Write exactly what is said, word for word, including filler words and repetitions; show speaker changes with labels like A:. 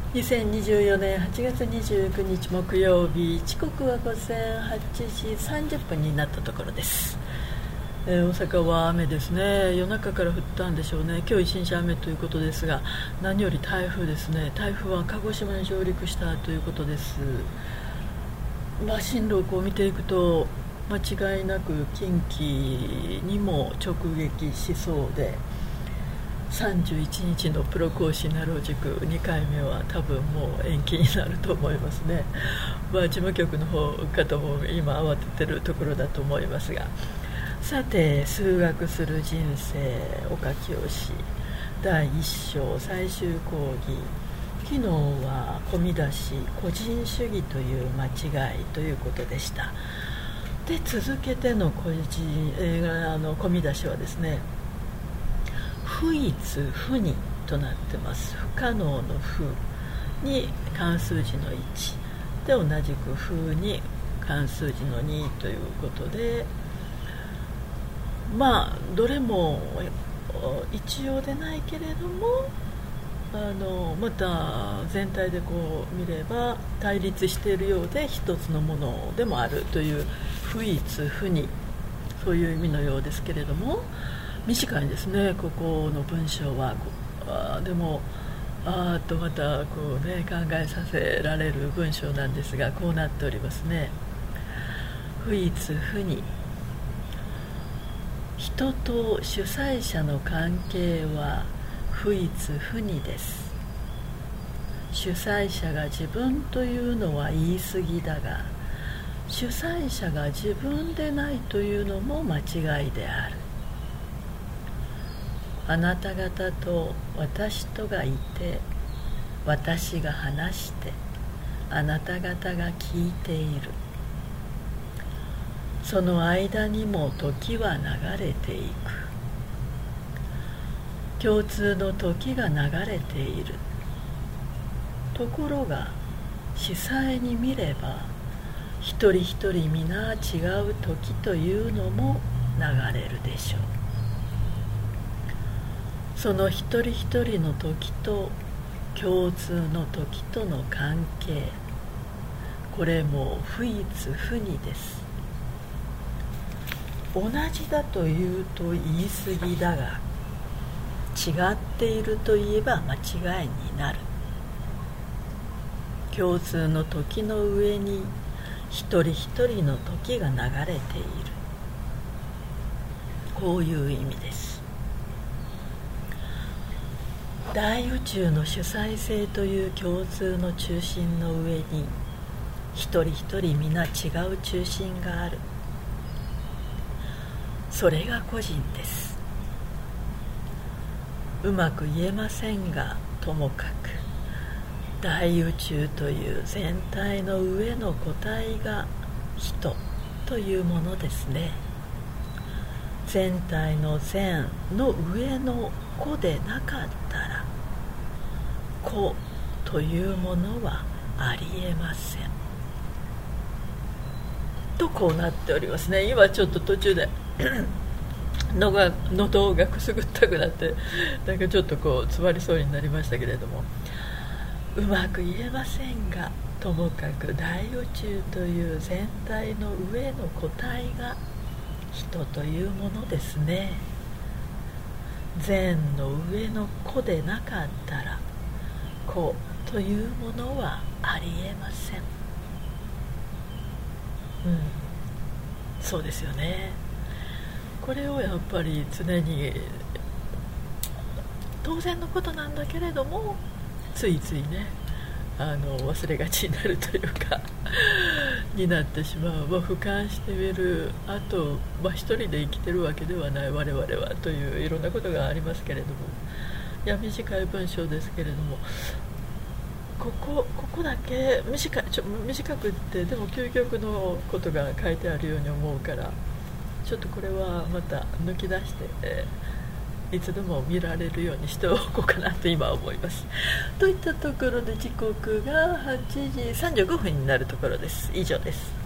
A: にせんにじゅうよねんはちがつにじゅうくにち木曜日、時刻は午前はちじさんじゅっぷんになったところです。えー、大阪は雨ですね。夜中から降ったんでしょうね。今日一日雨ということですが、何より台風ですね。台風は鹿児島に上陸したということです。まあ、進路をこう見ていくと間違いなく近畿にも直撃しそうで、さんじゅういちにちのプロ講師ナロー塾にかいめは多分もう延期になると思いますね。まあ、事務局の方方も今慌ててるところだと思いますが、さて、数学する人生岡清だいいっ章最終講義。昨日は込み出し個人主義という間違いということでした。で、続けての個人、えー、あの込み出しはですね、不一不二となってます。不可能の不に漢数字のいちで、同じく不に漢数字のにということで、まあどれも一様でないけれども、あのまた全体でこう見れば対立しているようで一つのものでもあるという不一不二、そういう意味のようですけれども、短いですね、ここの文章は。あでもあーっとまたこう、ね、考えさせられる文章なんですが、こうなっておりますね。不一不二、人と主催者の関係は不一不二です。主催者が自分というのは言い過ぎだが、主催者が自分でないというのも間違いである。あなた方と私とがいて、私が話してあなた方が聞いている。その間にも時は流れていく。共通の時が流れている。ところが実際に見れば、一人一人皆違う時というのも流れるでしょう。その一人一人の時と共通の時との関係、これも不一不二です。同じだというと言い過ぎだが、違っているといえば間違いになる。共通の時の上に一人一人の時が流れている。こういう意味です。大宇宙の主催性という共通の中心の上に、一人一人皆違う中心がある。それが個人です。うまく言えませんが、ともかく大宇宙という全体の上の個体が人というものですね。全体の全の上の個でなかったら、個というものはありえません。とこうなっておりますね。今ちょっと途中でのが喉がくすぐったくなって、なんかちょっとこう詰まりそうになりましたけれども、うまく言えませんが、ともかく大宇宙という全体の上の個体が人というものですね。全の上の個でなかったら、個というものはありえません。うん、そうですよね。これをやっぱり常に、当然のことなんだけれども、ついついね、あの忘れがちになるというかになってしまう。まあ、俯瞰してみる。あと、まあ、一人で生きてるわけではない我々はといういろんなことがありますけれども、いや短い文章ですけれども、ここここだけ短いちょ短くって、でも究極のことが書いてあるように思うから、ちょっとこれはまた抜き出して、えー、いつでも見られるようにしておこうかなと今思います。といったところで、時刻がはちじさんじゅうごふんになるところです。以上です。